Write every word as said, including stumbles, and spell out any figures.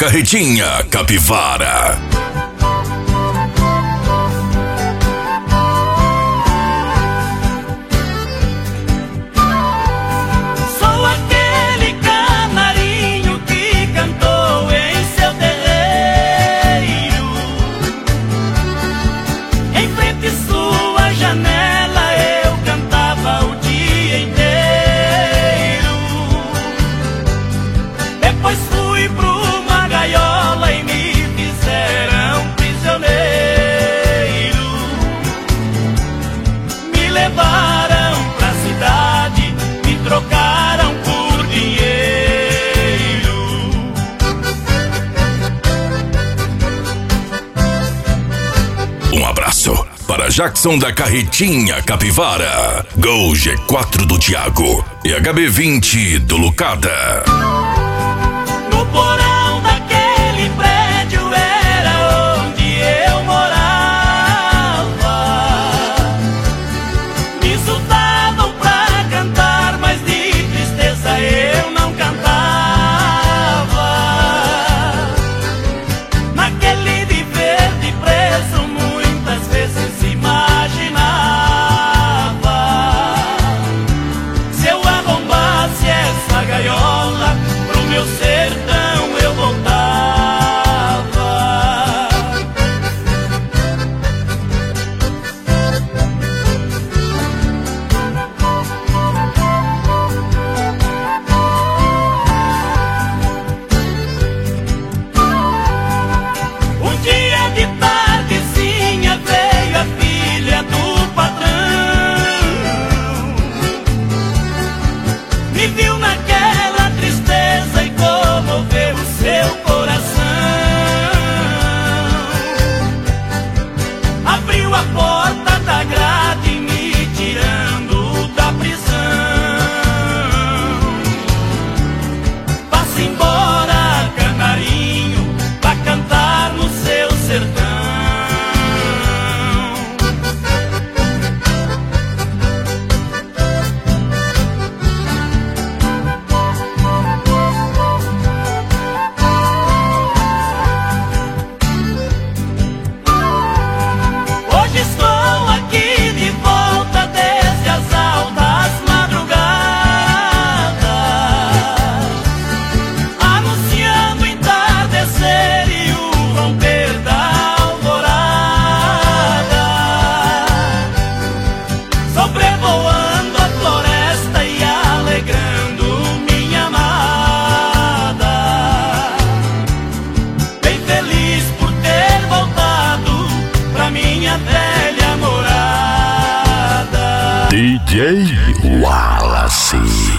Carretinha Capivara. Um abraço para Jackson da Carretinha Capivara, Gol G quatro do Thiago e H B vinte do Lucada. No porão daquele prédio era onde eu morava. Me insultavam pra cantar, mas de tristeza eu não cantava. Naquele viver de preso muitas vezes imaginava, se eu arrombasse essa gaiola pro meu sertão eu voltava. Um dia de tardezinha veio a filha do patrão, me viu naquela tristeza e comoveu o seu coração. Abriu a porta da grade me tirando da prisão. Vá-se embora, canarinho, pra cantar no seu sertão. Hoje estou aqui de volta desde as altas madrugadas, anunciando o entardecer e o romper da alvorada, sobrevoando a floresta e alegrando minha amada, bem feliz por ter voltado pra minha velha morada. D J Wallace.